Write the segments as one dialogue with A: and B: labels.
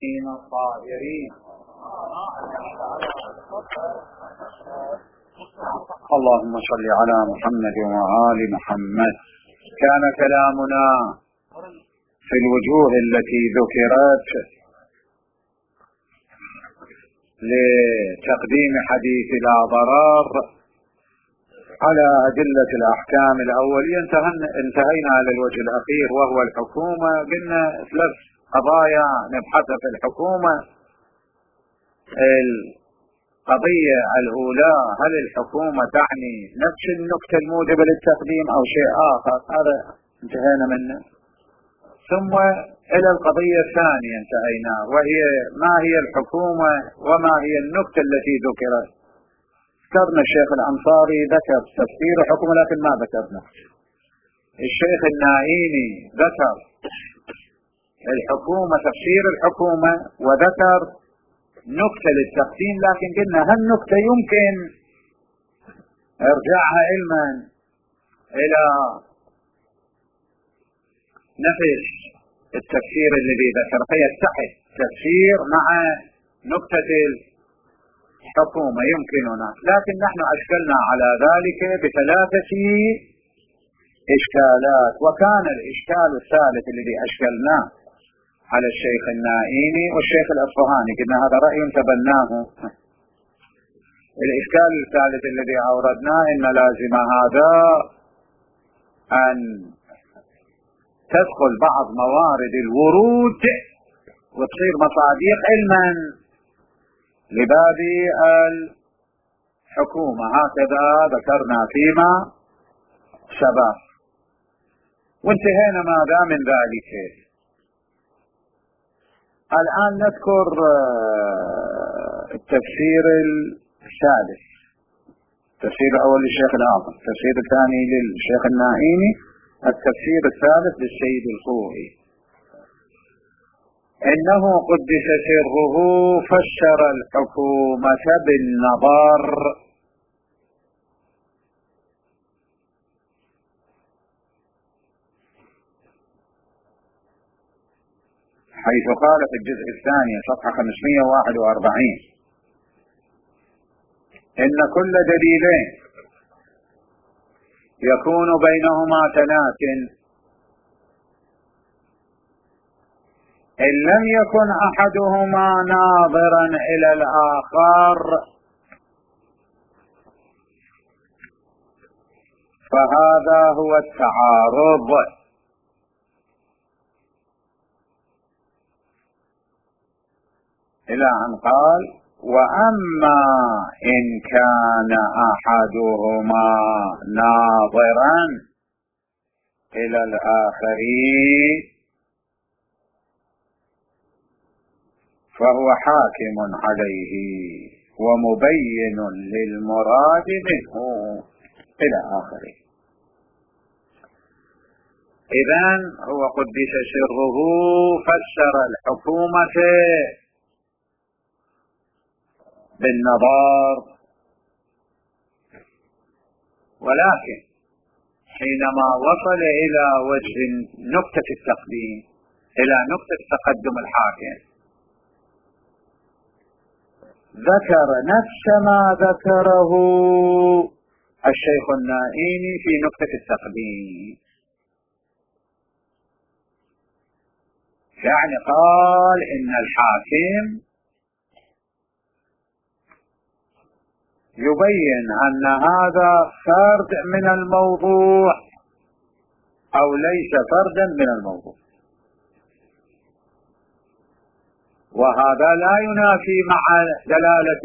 A: الطاهرين. اللهم صل على محمد وآل محمد. كان كلامنا في الوجوه التي ذكرت لتقديم حديث لا ضرر على أدلة الأحكام الأولية. انتهينا على الوجه الأخير وهو الحكومة. قلنا 3 قضايا نبحثها في الحكومة. القضية الأولى: هل الحكومة تعني نفس النكتة الموجبة للتقديم أو شيء آخر؟ هذا انتهينا منه. ثم إلى القضية الثانية انتهينا، وهي ما هي الحكومة وما هي النكتة التي ذكرت. ذكرنا الشيخ الأنصاري ذكر تفسير الحكومة لكن ما ذكر نكتة. الشيخ النائيني ذكر الحكومة تفسير الحكومة وذكر نكتة للتقسيم، لكن قلنا هالنكتة يمكن ارجعها علما إلى نفس التفسير الذي ذكر، فيتحد تفسير مع نكتة الحكومة يمكننا. لكن نحن أشكلنا على ذلك ب3 إشكالات، وكان الإشكال الثالث الذي أشكلناه على الشيخ النائيني والشيخ الأصفهاني، قلنا هذا رأي تبناه. الإشكال الثالث الذي أوردناه إن لازم هذا أن تدخل بعض موارد الورود وتصير مصادق علما لباب الحكومة. هكذا ذكرنا فيما سبق، وانتهينا ماذا من ذلك. الآن نذكر التفسير الثالث. التفسير الأول للشيخ الأعظم، التفسير الثاني للشيخ النائيني، التفسير الثالث للسيد الخوئي. إنه قدس سره فسر الحكومة بالنظر، حيث قال في الجزء الثاني صفحة 541: إن كل دليلين يكون بينهما تناس إن لم يكن أحدهما ناظرا إلى الآخر فهذا هو التعارض. إلى أن قال: وأما إن كان أحدهما ناظرا إلى الآخر فهو حاكم عليه ومبين للمراد منه، إلى آخره. إذن هو قدس سره فسر الحكومة بالنظر، ولكن حينما وصل إلى وجه نقطة التقديم، إلى نقطة تقدم الحاكم، ذكر نفس ما ذكره الشيخ النائيني في نقطة التقديم. يعني قال إن الحاكم يبين أن هذا فرد من الموضوع أو ليس فردا من الموضوع، وهذا لا ينافي مع دلالة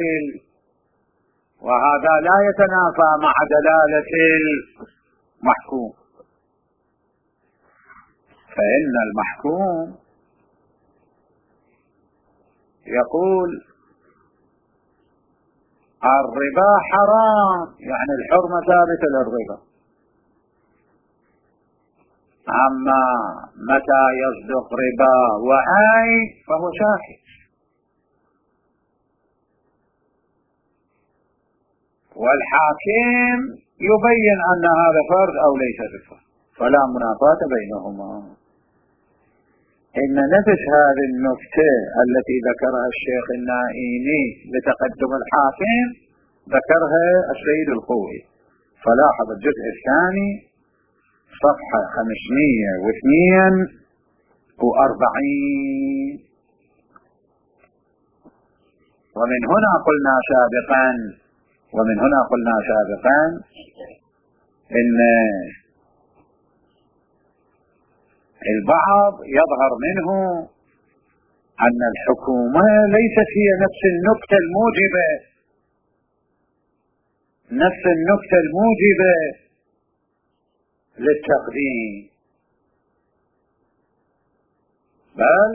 A: وهذا لا يتنافى مع دلالة المحكوم. فإن المحكوم يقول الربا حرام، يعني الحرمة ثابتة للربا. أما متى يصدق ربا وأين فهو شاهد، والحاكم يبين أن هذا فرد أو ليس بفرد، فلا منافاة بينهما. إن نفس هذه النكتة التي ذكرها الشيخ النائيني لتقدم الحاكم ذكرها السيد الخوئي. فلاحظ الجزء الثاني صفحة 542. ومن هنا قلنا سابقا إن البعض يظهر منه أن الحكومة ليست هي نفس النكتة الموجبة للتقديم، بل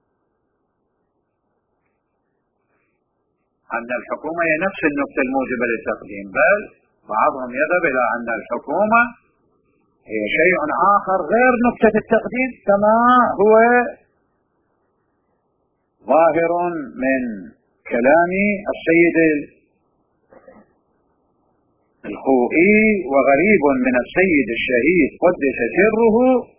A: أن الحكومة هي نفس النكتة الموجبة للتقديم، بل بعضهم يذهب إلى أن الحكومة هي شيء آخر غير نكتة التقديم، كما هو ظاهر من كلام السيد الخوئي وغريب من السيد الشهيد قدس سره،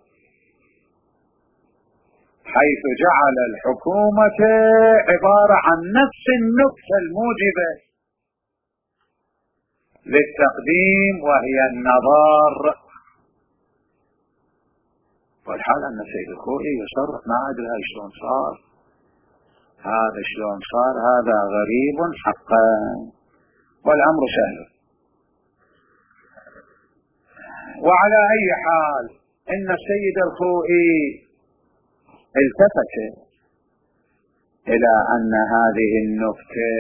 A: حيث جعل الحكومة عبارة عن نفس النكتة الموجبة للتقديم وهي النظر. والحال أن السيد الخوئي يصرح ما أدري هذا شلون صار، هذا غريب حقا، والأمر سهل. وعلى أي حال إن السيد الخوئي التفت إلى أن هذه النكتة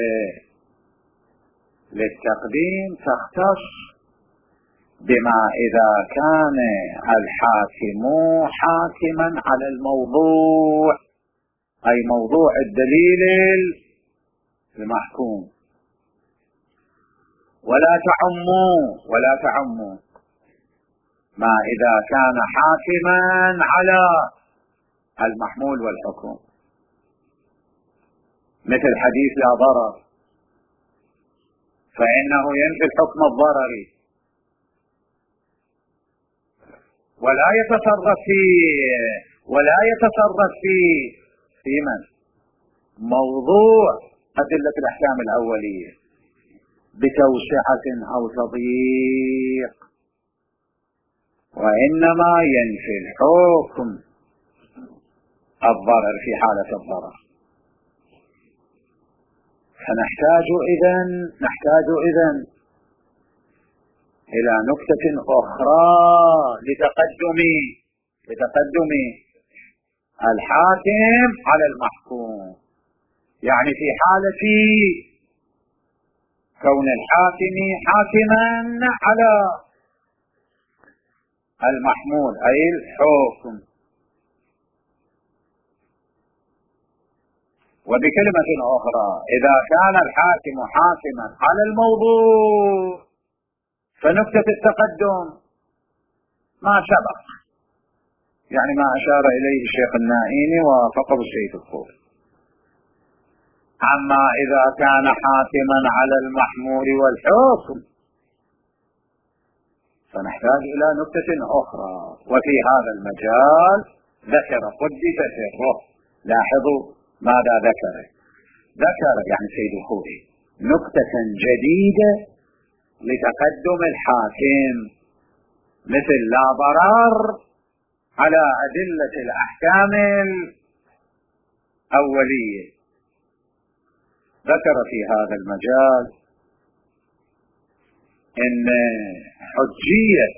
A: للتقديم تختص بما إذا كان الحاكم حاكما على الموضوع، أي موضوع الدليل المحكوم، ولا تعموا ما إذا كان حاكما على المحمول والحكم، مثل حديث لا ضرر، فإنه ينفي الحكم الضرري ولا يتصرف في من موضوع أدلة الأحكام الأولية بتوسعة أو تضييق، وإنما ينفي الحكم الضرر في حالة الضرر. فنحتاج إذن إلى نكتة أخرى لتقدم الحاكم على المحكوم، يعني في حالة كون الحاكم حاكما على المحمول أي الحكم. وبكلمة أخرى إذا كان الحاكم حاكما على الموضوع فنكتة التقدم ما سبق، يعني ما أشار إليه الشيخ النائيني وفقه السيد الخوئي. أما إذا كان حاكما على المحمول والحكم فنحتاج إلى نكتة أخرى. وفي هذا المجال ذكر قدس سره، لاحظوا ماذا ذكر يعني سيد الخوئي نكتة جديدة لتقدم الحاكم، مثل لا ضرر على أدلة الأحكام الأولية. ذكر في هذا المجال إن حجية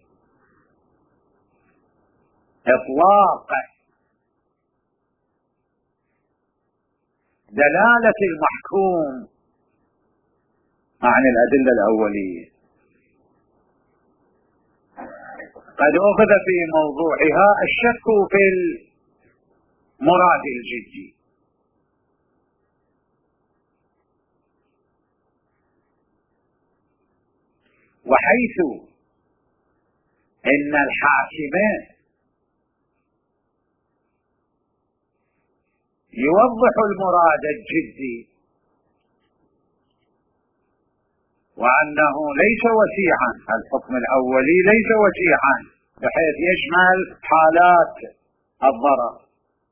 A: إطلاق دلالة المحكوم عن الأدلة الأولية قد أخذ في موضوعها الشك في المراد الجدي، وحيث إن الحاكم يوضح المراد الجدي وأنه ليس وسيعا، الحكم الأولي ليس وسيعا بحيث يشمل حالات الضرر،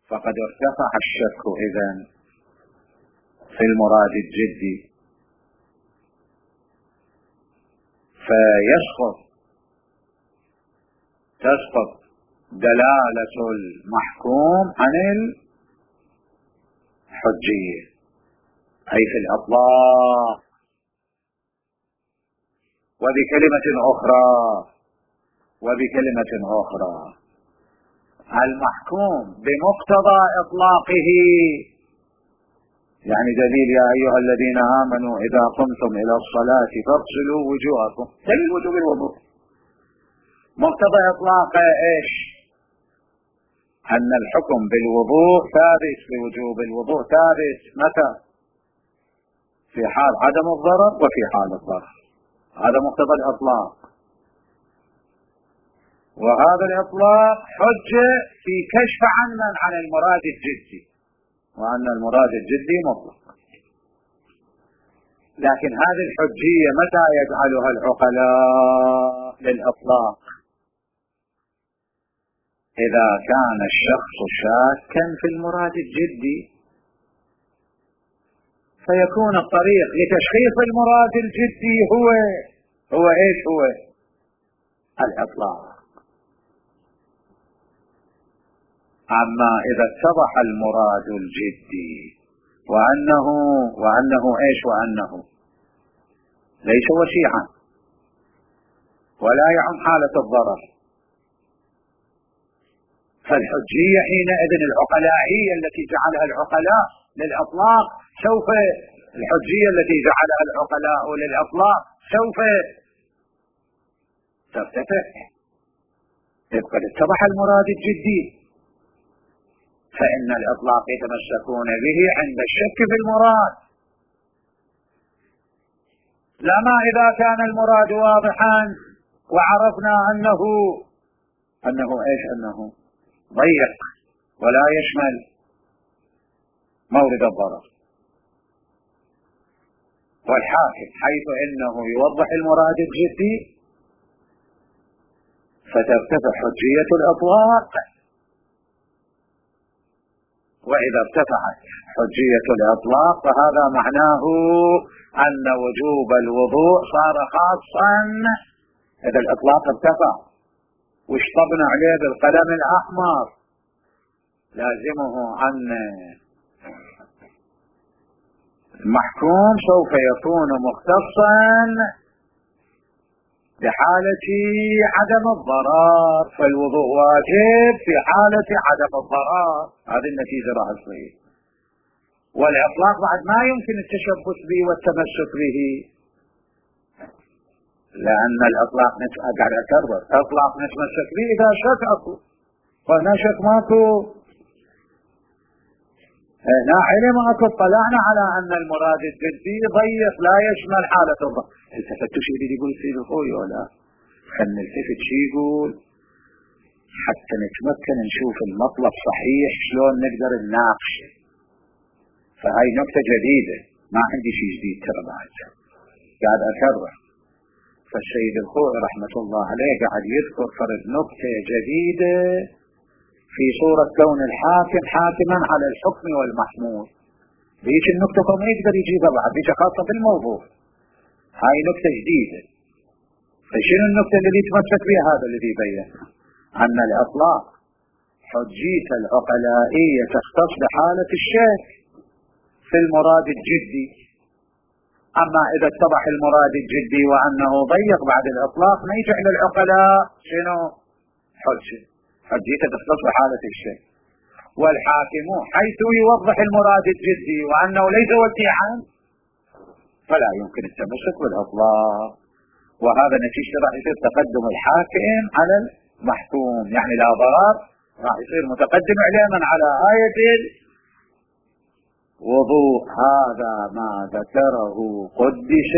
A: فقد ارتفع الشك إذن في المراد الجدي، تسقط دلالة المحكوم عن الحجية، أي في الإطلاق. وبكلمة أخرى المحكوم بمقتضى إطلاقه، يعني دليل يا أيها الذين آمنوا إذا قمتم إلى الصلاة فاغسلوا وجوهكم، دليل وجوب الوضوء. مقتضى إطلاقه إيش؟ أن الحكم بالوضوء ثابت، بوجوب الوضوء ثابت متى؟ في حال عدم الضرر وفي حال الضرر. هذا مقتضى الإطلاق، وهذا الإطلاق حجة في كشف عن المراد الجدي، وأن المراد الجدي مطلق. لكن هذه الحجية متى يجعلها العقلاء للإطلاق؟ إذا كان الشخص شاكا في المراد الجدي، فيكون الطريق لتشخيص المراد الجدي هو ايش؟ هو الإطلاق. أما إذا اتضح المراد الجدي وأنه ايش؟ وأنه ليس وشيعا ولا يعم حالة الضرر، فالحجية حينئذ العقلائية التي جعلها العقلاء للإطلاق الحجية التي جعلها العقلاء للإطلاق سوف ترتفع إذ قد اتضح المراد الجدي، فإن الإطلاق يتمسكون به عند الشك في المراد، لا ما إذا كان المراد واضحا وعرفنا أنه إيش؟ أنه ضيق ولا يشمل مورد الضرر. والحاكم حيث إنه يوضح المراد الجدي فترتفع حجية الإطلاق، وإذا ارتفعت حجية الإطلاق فهذا معناه أن وجوب الوضوء صار خاصا. إذا الإطلاق ارتفع واشطبنا عليه بالقلم الأحمر لازمه أن المحكوم سوف يكون مختصا بحالة عدم الضرر، فالوضوء واجب في حالة عدم الضرر. هذه النتيجة راح تصير. والإطلاق بعد ما يمكن التشبث به والتمسك به، لأن الإطلاق قاعد أكرر إطلاق نتمسك به إذا شك أكو، وهنا شك ماكو، هنا علم أكو، اطلعنا على أن المراد الجدي ضيق لا يشمل حالة الضرر. التفتوا شيء يقول سيد الخوي ولا خلنا نلتفت شيء يقول حتى نتمكن نشوف المطلب صحيح شلون نقدر نناقشه. فهاي نقطة جديدة، ما عندي شيء جديد ترى بعد قاعد أكرر. فالسيد الخوي رحمة الله عليه قاعد يذكر فرد نقطة جديدة في صورة كون الحاكم حاكما على الحكم والمحمول. ليش النقطة ما يقدر يجيبها بعد، ليش خاصة بالموضوع. هاي نقطة جديدة. فشنو النقطة اللي يتمسك بها؟ هذا الذي بيّن أن الإطلاق حجية العقلائية تختص بحالة الشك في المراد الجدي. أما إذا اتضح المراد الجدي وأنه ضيق بعد الإطلاق ما يجعل العقلاء شنو؟ حجية تختص بحالة الشك. والحاكم حيث يوضح المراد الجدي وأنه ليس وسيعا فلا يمكن التمسك بالإطلاق. وهذا نتيجة راح يصير تقدم الحاكم على المحكوم، يعني لا ضرر، راح يصير متقدم عليه من على آية الوضوء. هذا ما ذكره قدس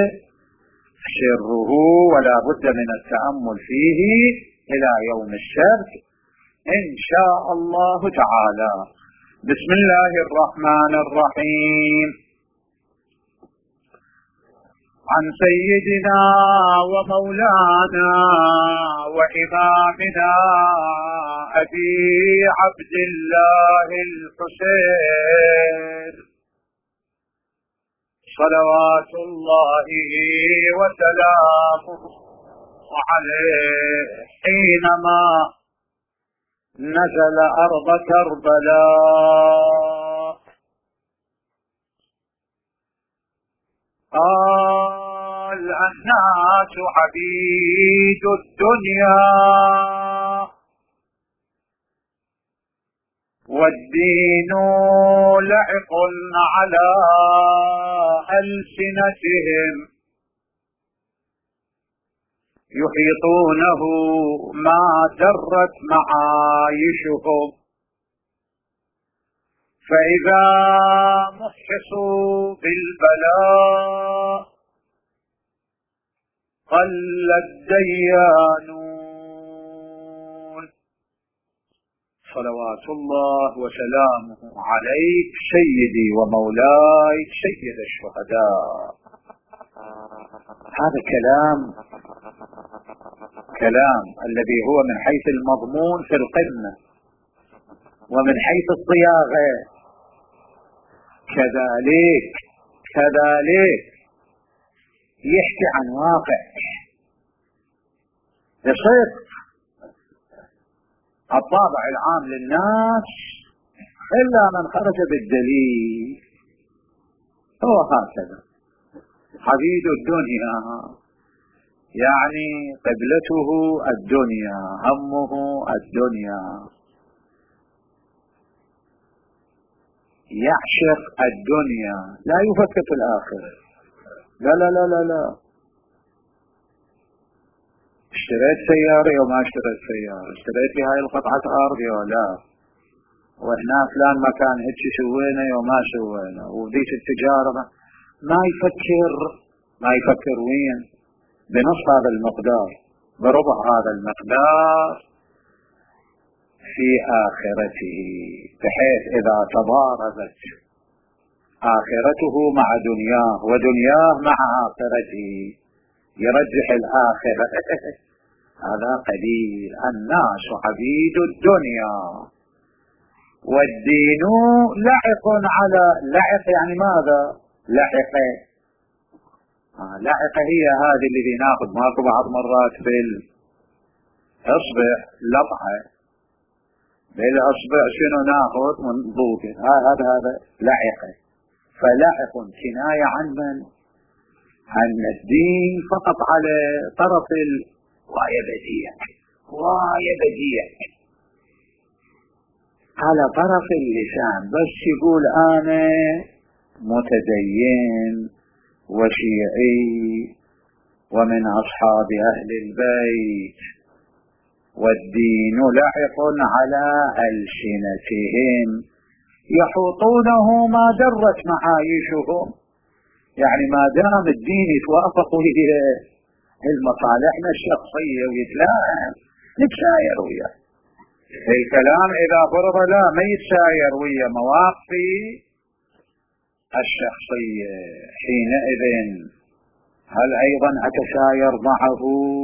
A: سره ولا بد من التأمل فيه إلى يوم السبت إن شاء الله تعالى. بسم الله الرحمن الرحيم. عن سيدنا ومولانا وإمامنا أبي عبد الله الحسين صلوات الله وسلامه عليه حينما نزل أرض كربلاء قال الناس عبيد الدنيا والدين لعق على ألسنتهم يحيطونه ما درت معايشهم فإذا محصوا بالبلاء قل الديانون. صلوات الله وسلامه عليك سيدي ومولاي سيد الشهداء. هذا كلام الذي هو من حيث المضمون في القمة ومن حيث الصياغة كذلك يحكي عن واقع بصدق الطابع العام للناس إلا من خرج بالدليل. هو هكذا عبيد الدنيا يعني قبلته الدنيا همه الدنيا يعشق الدنيا لا يفكر في الآخرة. لا لا لا لا لا اشتريت سيارة يوم ما اشتريت سيارة، اشتريت لي هاي القطعة أرض يوم لا، وهنا فلان مكان هيك سوينا يوم ما سوينا، وديت التجارة ما يفكر وين بنصف هذا المقدار بربع هذا المقدار في آخرته، بحيث إذا تضاربت آخرته مع دنياه ودنياه مع آخرته يرجح الآخرة. هذا قليل. الناس عبيد الدنيا والدين لعق على لعق يعني ماذا؟ لعق هي هذه اللي ناخذ ماكو بعض مرات بالإصبع لطعة بالإصبع شنو ناخذ ونضوقه هذا لعق. فلعق كناية عن من؟ عن الدين فقط على طرف وايا بديع على طرف اللسان، بس يقول أنا متدين وشيعي ومن أصحاب أهل البيت والدين لعق على ألسنتهم يحوطونه ما درت معايشهم. يعني ما دام الدين يتوافق المصالحنا الشخصية ويتلائم نتساير وياه. الكلام إذا فرض لا ما يتساير ويا مواقفي الشخصية، حينئذ هل أيضا أتساير معه؟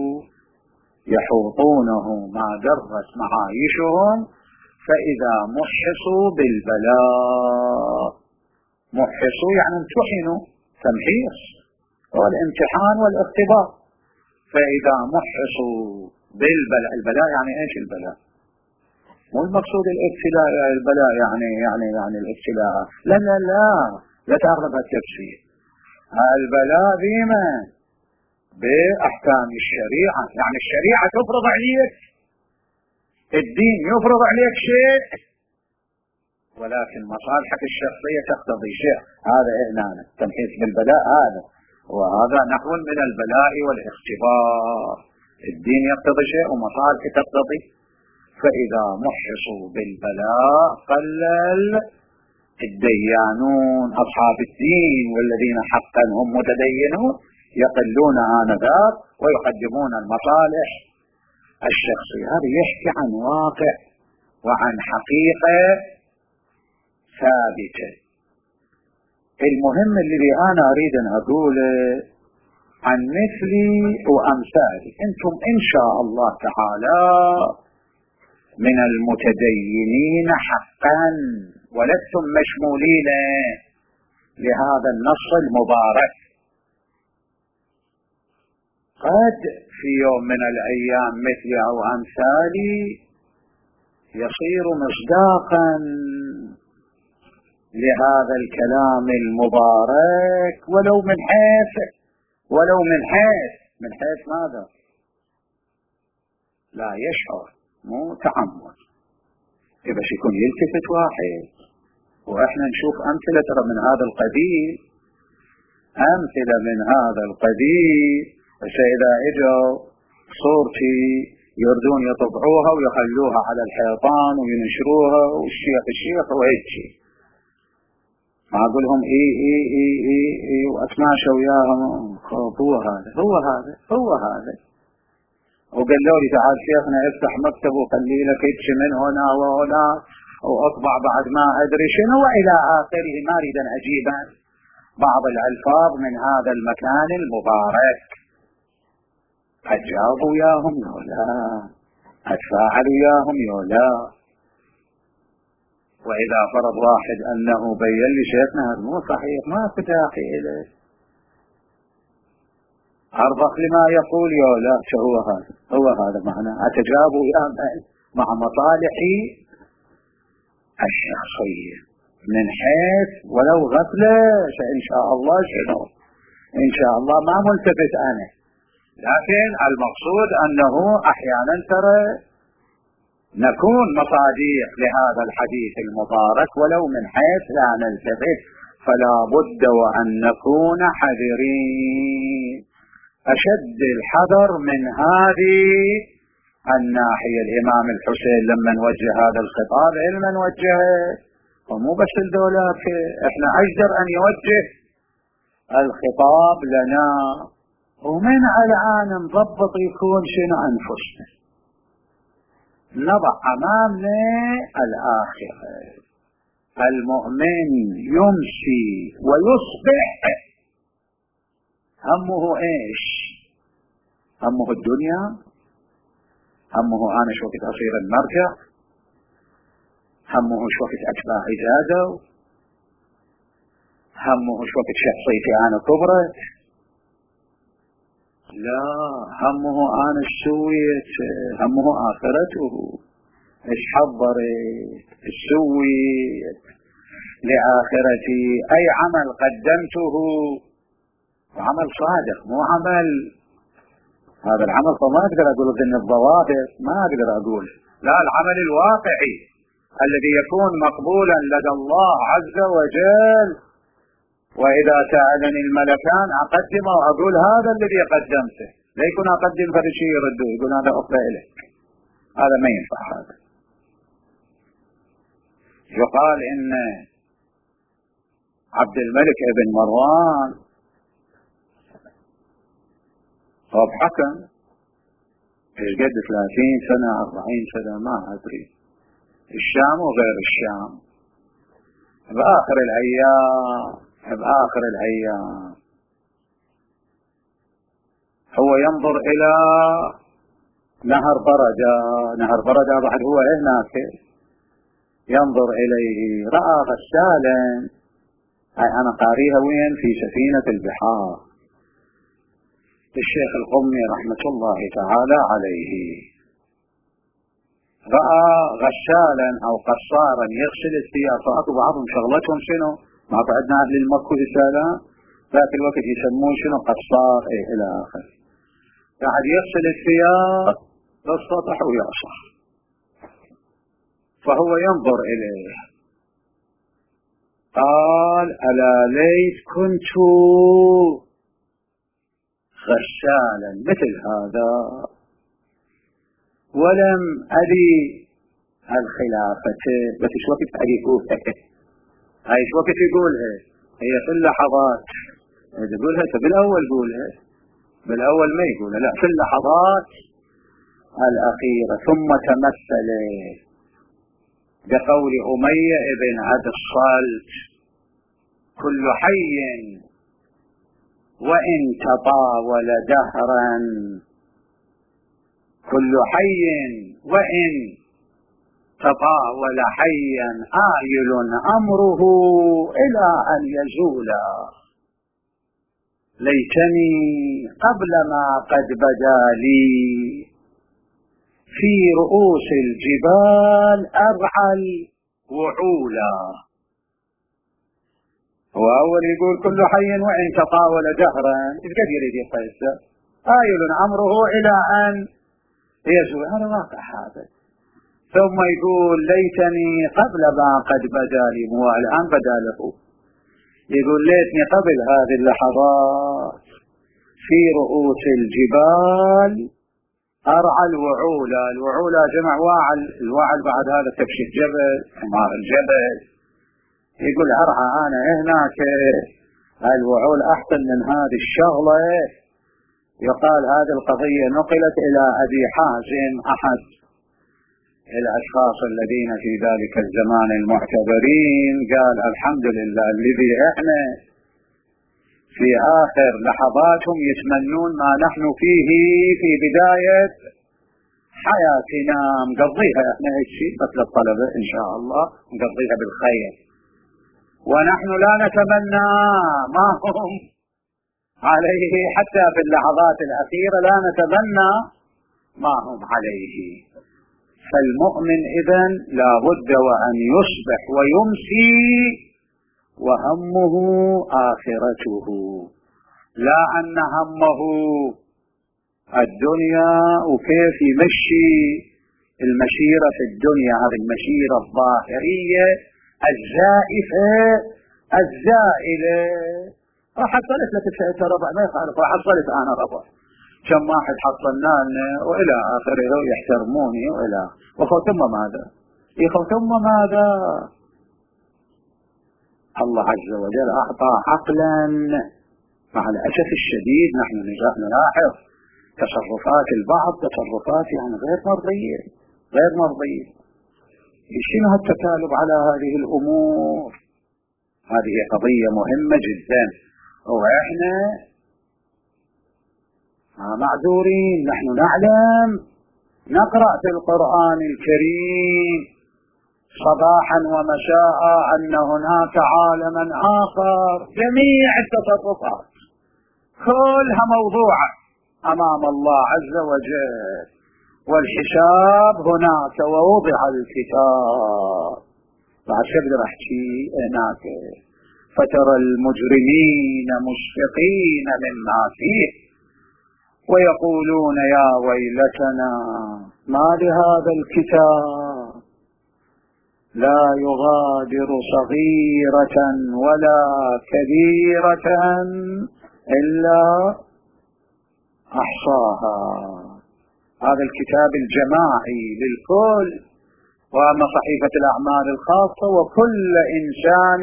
A: يحوطونه ما درت معايشهم فإذا محصوا بالبلاء. محصوا يعني امتحنوا، تمحيص هو الامتحان والاختبار. فإذا محصوا بالبلاء، البلاء يعني ايش البلاء؟ مو المقصود الابتلاء، البلاء يعني الابتلاء، لا لا لا لا تغلب التفسير. البلاء بما بأحكام الشريعة، يعني الشريعة تفرض عليك، الدين يفرض عليك شيء ولكن مصالحك الشخصية تقتضي شيء. هذا إعلانه تمحيص بالبلاء هذا، وهذا نحو من البلاء والاختبار. الدين يقتضي شيء ومصالحك تقتضي. فإذا محصوا بالبلاء قلل الديانون أصحاب الدين والذين حقا هم متدينون يقلون آنذاك ويقدمون المصالح الشخصية. هذا يحكي عن واقع وعن حقيقة ثابتة. المهم الذي أنا أريد أن أقوله عن مثلي وأمثالي. أنتم إن شاء الله تعالى من المتدينين حقا ولستم مشمولين لهذا النص المبارك. قد في يوم من الأيام مثلي أو أمثالي يصير مصداقا لهذا الكلام المبارك ولو من حيث ماذا؟ لا يشعر، مو تعمد. بس يكون يلتفت واحد. وإحنا نشوف أمثلة ترى من هذا القبيل، أمثلة من هذا القبيل. بس إذا إجوا صورتي يردون يطبعوها ويخلوها على الحيطان وينشروها والشيخ وهيجي ما أقول لهم إيه وأتماشى وياهم. هو هذا وقالوا لي تعال شيخنا افتح مكتب وخلي لك هيك من هنا وهنا وأطبع بعد ما أدري شنو وإلى آخره. ما أريد أن أجيب بعض الألفاظ من هذا المكان المبارك. أجاب وياهم يولا، أتفاعل وياهم يولا. وإذا فرض واحد أنه بين لي شيخنا هذا مو صحيح، ما فتاحي إليه أرضخ لما يقول يولا. هو هذا معنى أتجاب وياهم مع مصالحي الشخصية من حيث ولو غفلة. إن شاء الله شنو إن شاء الله ما ملتفت أنا، لكن المقصود أنه أحيانا ترى نكون مصاديق لهذا الحديث المبارك ولو من حيث لا نلتفت. فلا بد وأن نكون حذرين أشد الحذر من هذه الناحية. الإمام الحسين لما نوجه هذا الخطاب علما وجهه، ومو بس الدولات، احنا أجدر أن يوجه الخطاب لنا. ومن الآن نضبط يكون شنو أنفسنا، نضع أمامنا الآخرة. المؤمن يمشي ويصبح همه إيش؟ همه الدنيا، همه أنا شو وقت أصير المرجع، همه شو وقت أتباع إجازة، همه شو وقت شخصيتي أنا كبرت. لا، همه أنا سويت، همه آخرته. إيش حضرت سويت لآخرتي، أي عمل قدمته وعمل صادق، مو عمل هذا العمل. فما أقدر أقول ضمن الضوابط، ما أقدر أقول لا، العمل الواقعي الذي يكون مقبولا لدى الله عز وجل. وإذا سألني الملكان أقدم وأقول هذا الذي قدمته، لا يكون أقدم فرشي يردو يقول هذا أخطأ إليك، هذا ما ينفع. هذا يقال إن عبد الملك ابن مروان طب حكم ايش قد 30 سنة 40 سنة ما أدري، الشام وغير الشام. بآخر الأيام هو ينظر إلى نهر بردة بعد هو هناك ينظر إليه، رأى غسالا، أنا قاريها وين في سفينة البحار الشيخ القمي رحمة الله تعالى عليه. رأى غسالا أو قصارا يغسل الثياب، فأكو بعضهم شغلتهم شنو، ما بعدنا أهل المكو رسالة ذاك الوقت يسمون شنو قصار إلى آخر، قاعد يغسل الثياب بالسطح ويعصر. فهو ينظر إليه قال ألا ليت كنت غسالا مثل هذا ولم أدي الخلافة. بس شو وقت أدي يقولها، هاي شو وقت يقولها، هي في اللحظات يقولها بالأول قولها، بالأول ما يقولها، لا في اللحظات الأخيرة. ثم تمثل بقول أمية ابن عبد الصالح كل حي وإن تطاول دهرا كل حي وإن تطاول حيا آيل أمره إلى أن يزولا ليتني قبل ما قد بدا لي في رؤوس الجبال أرعى الوعولا. هو أول يقول كل حي وإن تطاول دهرا إذ قد يريد يفسر آيل أمره إلى أن يزول، هذا واقع هذا. ثم يقول ليتني قبل ما قد بدا لي، مو الآن بدا له، يقول ليتني قبل هذه اللحظات في رؤوس الجبال أرعى الوعولا. الوعولا جمع واعل، الواعل بعد هذا تكشف جبل، حمار الجبل. يقول أرعى أنا هناك الوعول أحسن من هذه الشغلة. يقال هذه القضية نقلت إلى أبي حازم أحد الأشخاص الذين في ذلك الزمان المعتبرين، قال الحمد لله الذي احنا في آخر لحظاتهم يتمنون ما نحن فيه في بداية حياتنا، مقضيها احنا هيك شيء مثل الطلبة إن شاء الله مقضيها بالخير، ونحن لا نتمنى ما هم عليه حتى في اللحظات الأخيرة، لا نتمنى ما هم عليه. فالمؤمن إذن لا بد وأن يصبح ويمسي وهمه آخرته، لا أن همه الدنيا وكيف يمشي المشيرة في الدنيا، هذه المشيرة الظاهرية الزائفة الزائلة. راح حصلت لك ربع ما يخالف، راح حصلت أنا ربع، كم واحد حصلنا لنا وإلى آخره يحترموني وإلى ثم ماذا؟ ثم ماذا؟ الله عز وجل أعطى عقلا. مع الأسف الشديد نحن نلاحظ تصرفات البعض تصرفات يعني غير مرضية. شنو هالتكالب على هذه الأمور؟ هذه قضية مهمة جدا، وإحنا معذورين. نحن نعلم، نقرأ في القرآن الكريم صباحا ومساء أن هناك عالما آخر، جميع التصرفات كلها موضوعة أمام الله عز وجل، والحساب هناك ووضع الكتاب. بعد شبه رحكي هناك فترى المجرمين مشفقين مما فيه ويقولون يا ويلتنا ما لهذا الكتاب لا يغادر صغيرة ولا كبيرة إلا أحصاها. هذا الكتاب الجماعي للكل، وأما صحيفة الأعمال الخاصة وكل إنسان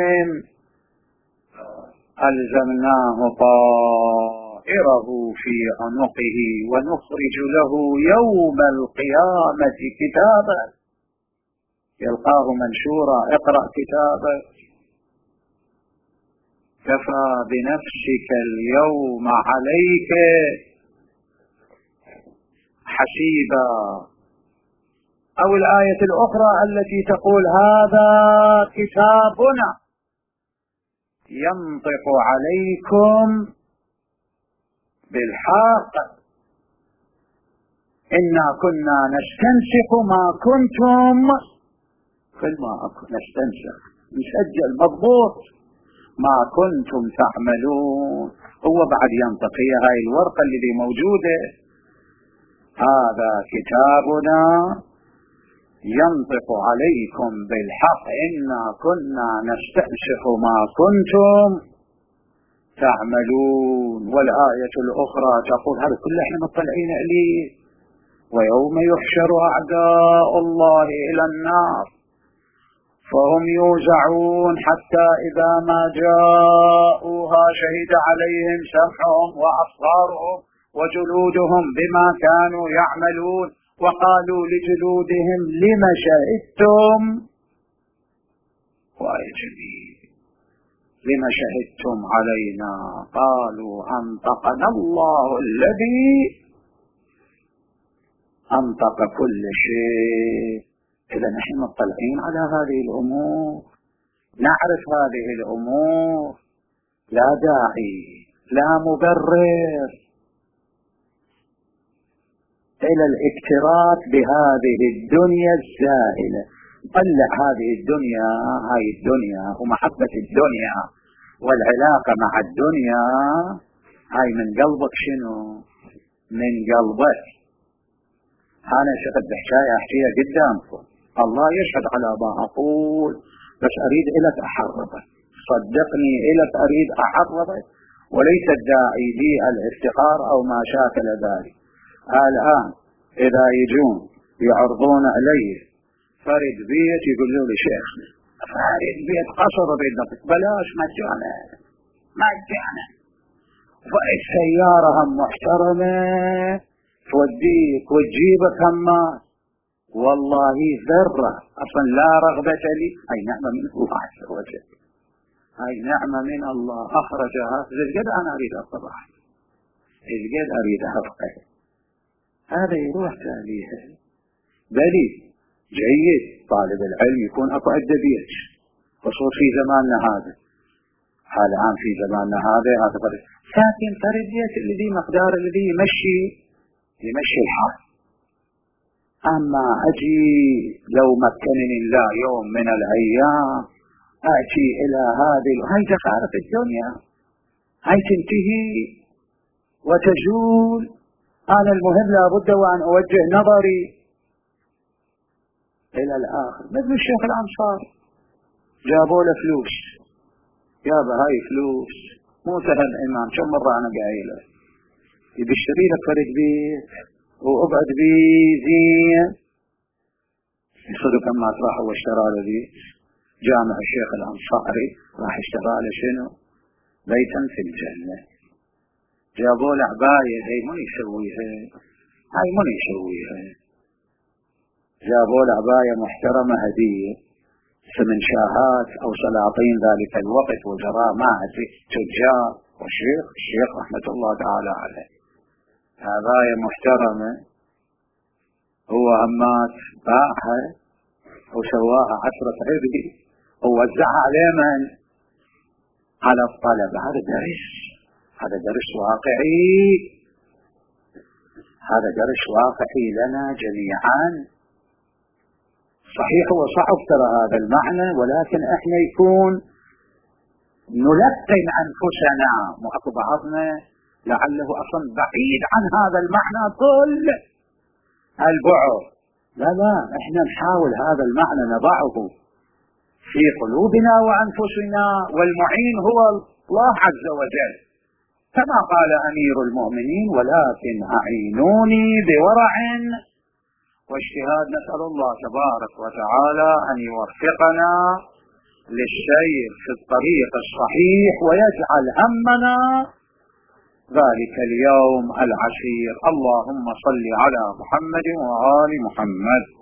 A: ألزمناه طائره في عنقه ونخرج له يوم القيامة كتابا يلقاه منشورا اقرأ كتابك كفى بنفسك اليوم عليك حسيبا. أو الآية الأخرى التي تقول هذا كتابنا ينطق عليكم بالحق إنا كنا نستنسخ ما كنتم، كل ما نستنسخ نسجل مضبوط ما كنتم تعملون. هو بعد ينطق، هي هاي الورقة اللي موجودة، هذا كتابنا ينطق عليكم بالحق إنا كنا نستنسخ ما كنتم تعملون. والآية الأخرى تقول هذا كله احنا مطلعين عليه، ويوم يحشر أعداء الله إلى النار فهم يوزعون حتى إذا ما جاءوها شهد عليهم سمعهم وأبصارهم وجلودهم بما كانوا يعملون وقالوا لجلودهم لم شهدتم. وآية جميل لما شهدتم علينا؟ قالوا أنطقنا الله الذي أنطق كل شيء. إذا نحن مطلعين على هذه الأمور، نعرف هذه الأمور، لا داعي لا مبرر إلى الاكتراث بهذه الدنيا الزائلة. طلع هذه الدنيا، هاي الدنيا ومحبة الدنيا والعلاقة مع الدنيا، هاي من قلبك. شنو من قلبك؟ أنا شفت بحكاية أحكيها قدامكم، الله يشهد على ما أقول، بس أريد إلك أحرضك، صدقني إلك أريد أحرضك، وليس الداعي لي الافتخار أو ما شاكل ذلك. الآن إذا يجون يعرضون علي فرد بيت، يقولوا لي شيخنا فرد بيت قصر بيتك، بلاش مجانا مجانا، فرد سيارة هم محترمة توديك وتجيبك هما، والله ذرة أصلا لا رغبة لي. هاي نعمة من الله عز وجل، هاي نعمة من الله أخرجها. للقد أنا أريد الصباح، للقد أريد أفقه، هذا يروح تاليها. بلي جيد طالب العلم يكون أكو أدبيات، خصوص في زماننا هذا، حال عام في زماننا هذا فرد، لكن فرديات الذي مقدار الذي يمشي الحال. أما أجي لو مكنني الله يوم من الأيام أأتي إلى هذه، هاي زخارف الدنيا، هاي تنتهي وتزول. أنا المهم لابد وأن أوجه نظري إلى الآخر. مثل الشيخ الأنصار جابوا له فلوس، جاب هاي فلوس مو سهل إمام، كم مرة أنا قايله يبشري لك فرد بيت وأبعد بيه زين، يصدق أما راح واشترى له بيت جامع الشيخ الأنصاري، راح اشترى له شنو؟ بيتا في الجنة. جابوا له عباية، هاي من يسويها، هاي من يسويها. جابوا له عباية محترمة هدية، ثمن شاهات أو سلاطين ذلك الوقت وزراء معه تجار والشيخ رحمة الله تعالى عليه، عباية محترمة. هو همات باعها وسواها 10 عبد ووزعها على من؟ على الطلبة. هذا درس واقعي، هذا درس واقعي لنا جميعا. صحيح وصعب ترى هذا المعنى، ولكن احنا يكون نلقن أنفسنا، وأكو بعضنا لعله أصلا بعيد عن هذا المعنى كل البعد. لا احنا نحاول هذا المعنى نضعه في قلوبنا وأنفسنا، والمعين هو الله عز وجل، كما قال أمير المؤمنين: ولكن أعينوني بورع واجتهاد. نسأل الله تبارك وتعالى أن يوفقنا للسير في الطريق الصحيح ويجعل همنا ذلك اليوم العسير. اللهم صل على محمد وآل محمد.